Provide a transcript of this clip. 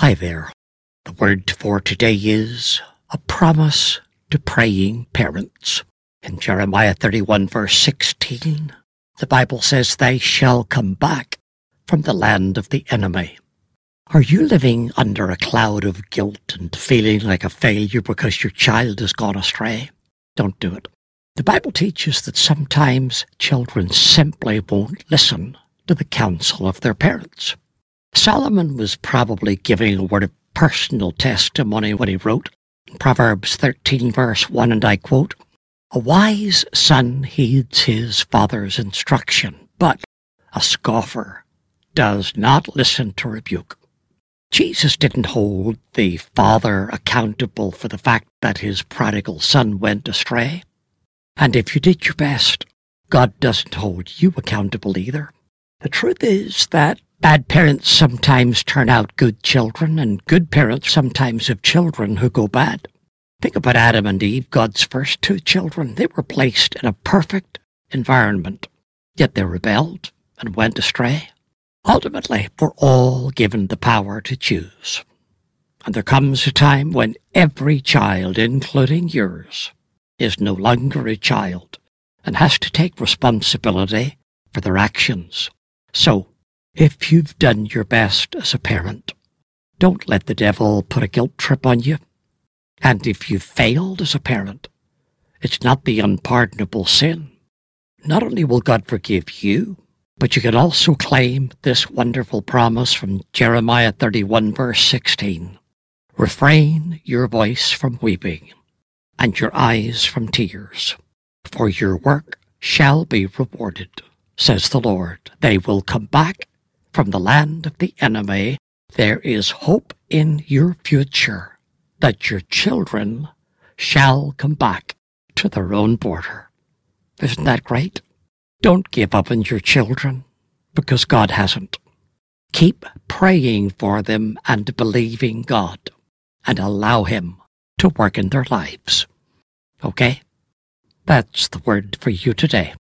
Hi there. The word for today is a promise to praying parents. In Jeremiah 31 verse 16, the Bible says, "They shall come back from the land of the enemy." Are you living under a cloud of guilt and feeling like a failure because your child has gone astray? Don't do it. The Bible teaches that sometimes children simply won't listen to the counsel of their parents. Solomon was probably giving a word of personal testimony when he wrote in Proverbs 13 verse 1, and I quote, "A wise son heeds his father's instruction, but a scoffer does not listen to rebuke." Jesus didn't hold the father accountable for the fact that his prodigal son went astray. And if you did your best, God doesn't hold you accountable either. The truth is that bad parents sometimes turn out good children, and good parents sometimes have children who go bad. Think about Adam and Eve, God's first two children. They were placed in a perfect environment, yet they rebelled and went astray. Ultimately, we're all given the power to choose. And there comes a time when every child, including yours, is no longer a child and has to take responsibility for their actions. So, if you've done your best as a parent, don't let the devil put a guilt trip on you. And if you've failed as a parent, it's not the unpardonable sin. Not only will God forgive you, but you can also claim this wonderful promise from Jeremiah 31 verse 16. "Refrain your voice from weeping and your eyes from tears, for your work shall be rewarded, says the Lord. They will come back from the land of the enemy. There is hope in your future that your children shall come back to their own border." Isn't that great? Don't give up on your children, because God hasn't. Keep praying for them and believing God, and allow Him to work in their lives. Okay? That's the word for you today.